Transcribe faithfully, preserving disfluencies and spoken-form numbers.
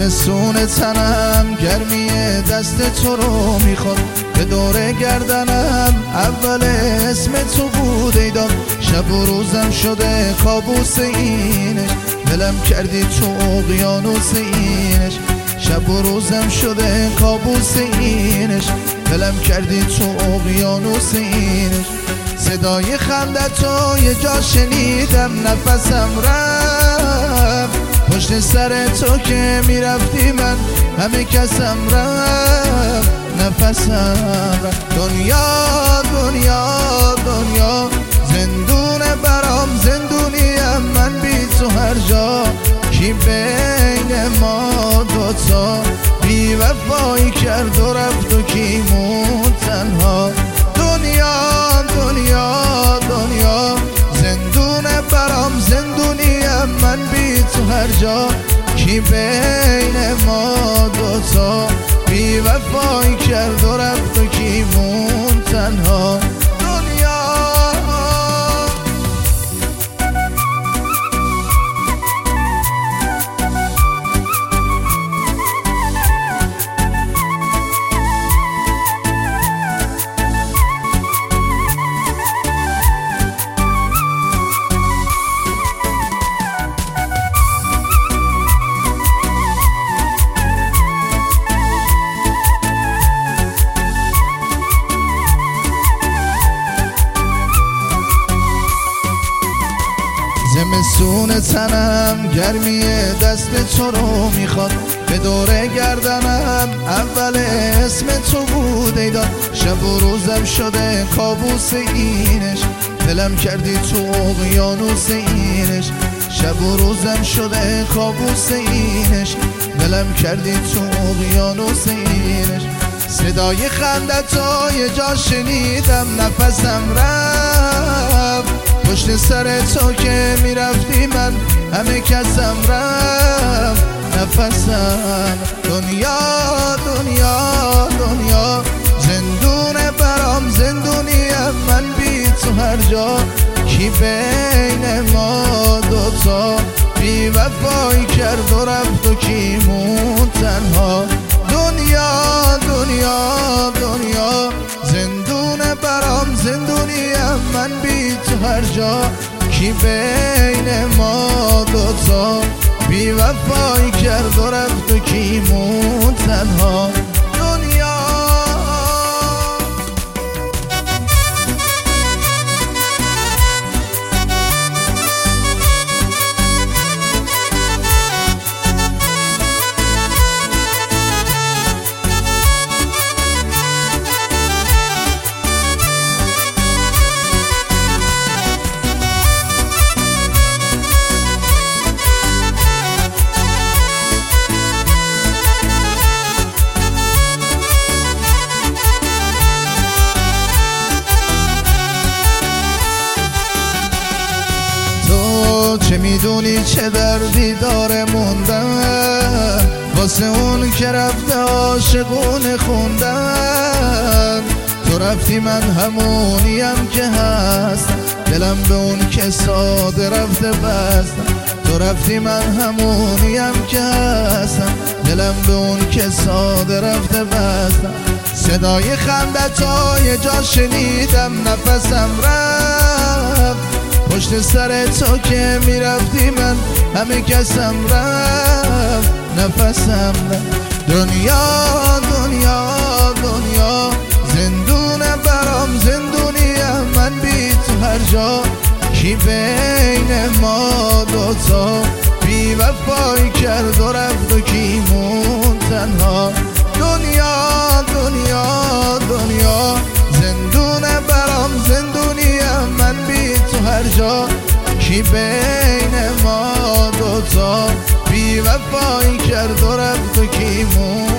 زمستون تنم گرمی دست تو رو میخواد، به دور گردنم اول اسم تو بود ایدان. شب و روزم شده کابوس اینش، دلم کردی تو اقیانوس اینش. شب و روزم شده کابوس اینش، دلم کردی تو اقیانوس اینش. صدای خندتو یه جا شنیدم نفسم رفت، پشت سر تو که میرفتی من همه کسم رفت، نفسم رفت. دنیا دنیا دنیا زندونه برام، زندونیم من بی تو هر جا. کی بین ما دوتا بی وفایی کرد و رفت و کی موند تنها. دنیا دنیا دنیا زندونه برام، زندونیم من بی تو هر جا. کی بین ما دوتا بی وفایی کرد و رفت و کی موند تنها. زمستون تنم گرمی دست تو رو میخواد، به دور گردنم اول اسم تو بود ایدان. شب و روزم شده کابوس اینش، دلم کردی تو اقیانوس اینش. شب و روزم شده کابوس اینش، دلم کردی تو اقیانوس اینش. صدای خندتو یه جا شنیدم نفسم رفت، پشت سر تو که میرفتی من همه کسم رفت، نفسم. دنیا دنیا دنیا زندونه برام، زندونیم من بی تو هر جا. کی بین ما دوتا بی وفایی کرد و رفت و کی موند تنها. دنیا دنیا دنیا زندونه برام، زندونیم من بی تو هر جا. کی بین ما دوتا بی وفایی کرد و رفت و کی موند تنها. دنیا چه میدونی چه دردی داره موندن، واسه اون که رفته عاشقونه خوندن. تو رفتی من همونیم که هستم، دلم به اون که ساده رفته بستم. تو رفتی من همونیم که هستم، دلم به اون که ساده رفته بستم. صدای خندتو یه جا شنیدم نفسم رفت، پشت سر تو که میرفتی من همه کسم رفت، نفسم رفت. دنیا دنیا دنیا زندونه برام، زندونیم من بی تو هر جا. کی بین ما دوتا بی وفایی کرد و رفت و کی موند تنها. دنیا دنیا دنیا زندونه برام، زندونیم من بی تو هر جا. کی بین ما دوتا بی وفایی کرد و رفت و کی موند